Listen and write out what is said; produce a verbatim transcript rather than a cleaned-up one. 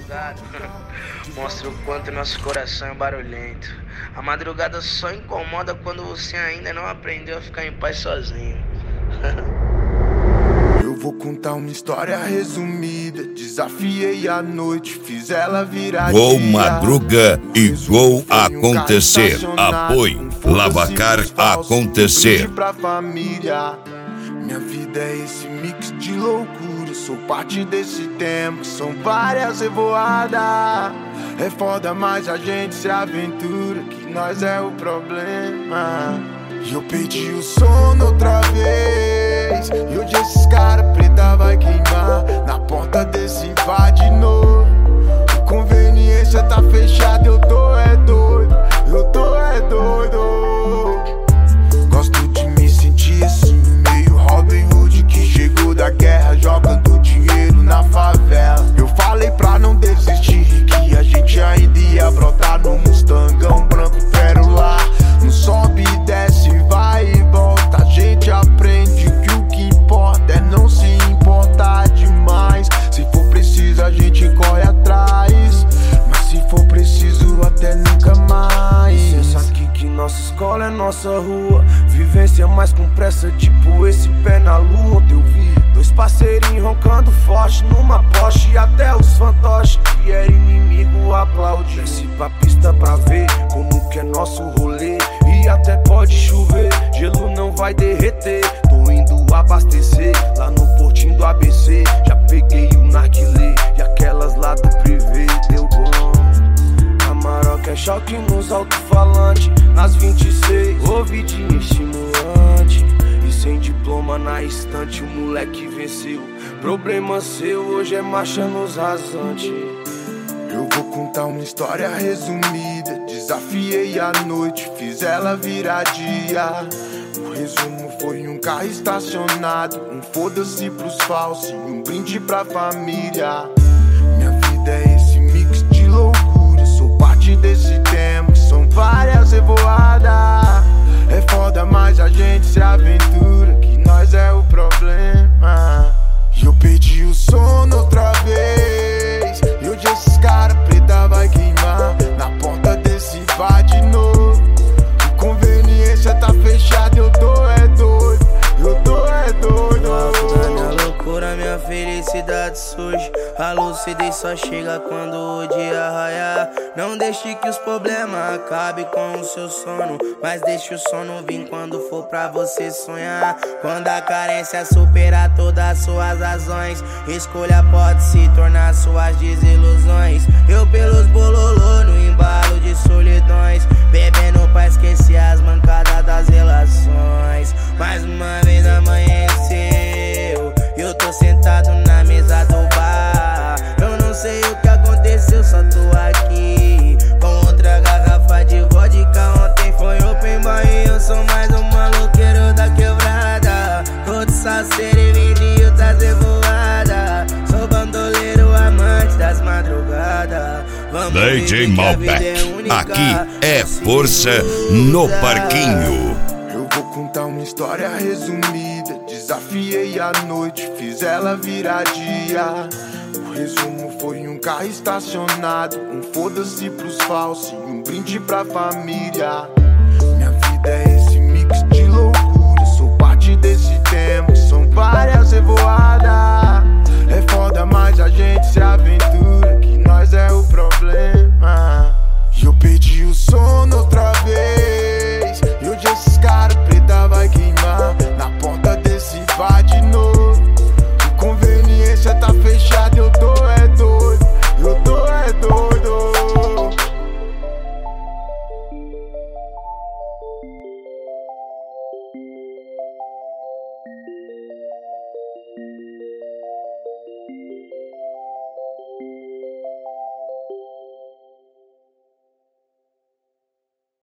madrugada mostra o quanto nosso coração é barulhento. A madrugada só incomoda quando você ainda não aprendeu a ficar em paz sozinho. Eu vou contar uma história resumida. Desafiei a noite, fiz ela virar Gol dia. Madruga e Gol Acontecer. Apoio Lavacar Acontecer. Pra família. Minha vida é esse mix de loucura. Sou parte desse tempo, são várias revoadas. É foda, mas a gente se aventura, que nós é o problema. E eu perdi o sono outra vez, e hoje esses cara preta vai queimar na porta desse bar de novo. A conveniência tá fechada, eu tô é doido, eu tô é doido. Gosto de me sentir assim, meio Robin Hood que chegou da guerra jogando dinheiro na favela. Eu falei pra não desistir, que a gente ainda ia brotar no Mustangão branco pérola. Não sobe e desce, vai e volta. A gente aprende que o que importa é não se importar demais. Se for preciso a gente corre atrás, mas se for preciso até nunca mais. Pensa aqui que nossa escola é nossa rua. Vivência mais com pressa, tipo esse pé na lua. Onde eu vi dois parceirinhos roncando forte numa Porsche, e até os fantoches que era inimigo aplaude. Desce pra pista pra ver como que é nosso rolê. E até pode chover, gelo não vai derreter. Tô indo abastecer lá no portinho do A B C. Já peguei o narguilé e aquelas lá do privê. Deu bom. A Maroca é choque nos alto-falantes. Nas vinte e seis, ouvidinho estimulante. E sem diploma na estante, o moleque venceu. Problema seu, hoje é marcha nos rasantes. Eu vou contar uma história resumida. Desafiei a noite, fiz ela virar dia. O resumo foi um carro estacionado, um foda-se pros falsos e um brinde pra família. Minha vida é esse mix de loucura. Sou parte desse tempo, são várias revoadas. É foda, mas a gente se aventura, que nós é o problema. E eu perdi o sono outra vez, e hoje esses cara preta vai queimar na porta desse bar de novo. A conveniência tá fechada, eu tô é doido, eu tô é doido. Na minha loucura, minha felicidade surge. A lucidez só chega quando o dia raiar. Não deixe que os problemas acabem com o seu sono, mas deixe o sono vir quando for pra você sonhar. Quando a carência superar todas as suas razões, escolha pode se tornar suas desilusões. Eu pelos bololô no embalo de solidões, bebendo pra esquecer as mancadas das relações. Mais uma vez amanheceu, eu tô sentado na mesa do bar. Eu não sei o que aconteceu, só tô aqui com outra garrafa de vodka. Ontem foi open bar e eu sou mais um maloqueiro da quebrada. Tô de salseiro e vidinho tá revoada. Sou bandoleiro, amante das madrugadas. Vamos D J Malbec, aqui é força no parquinho. Eu vou contar uma história resumida. Desafiei a noite, fiz ela virar dia. O resumo foi um carro estacionado, um foda-se pros falsos e um brinde pra família. Minha vida é esse mix de loucura. Sou parte desse tempo,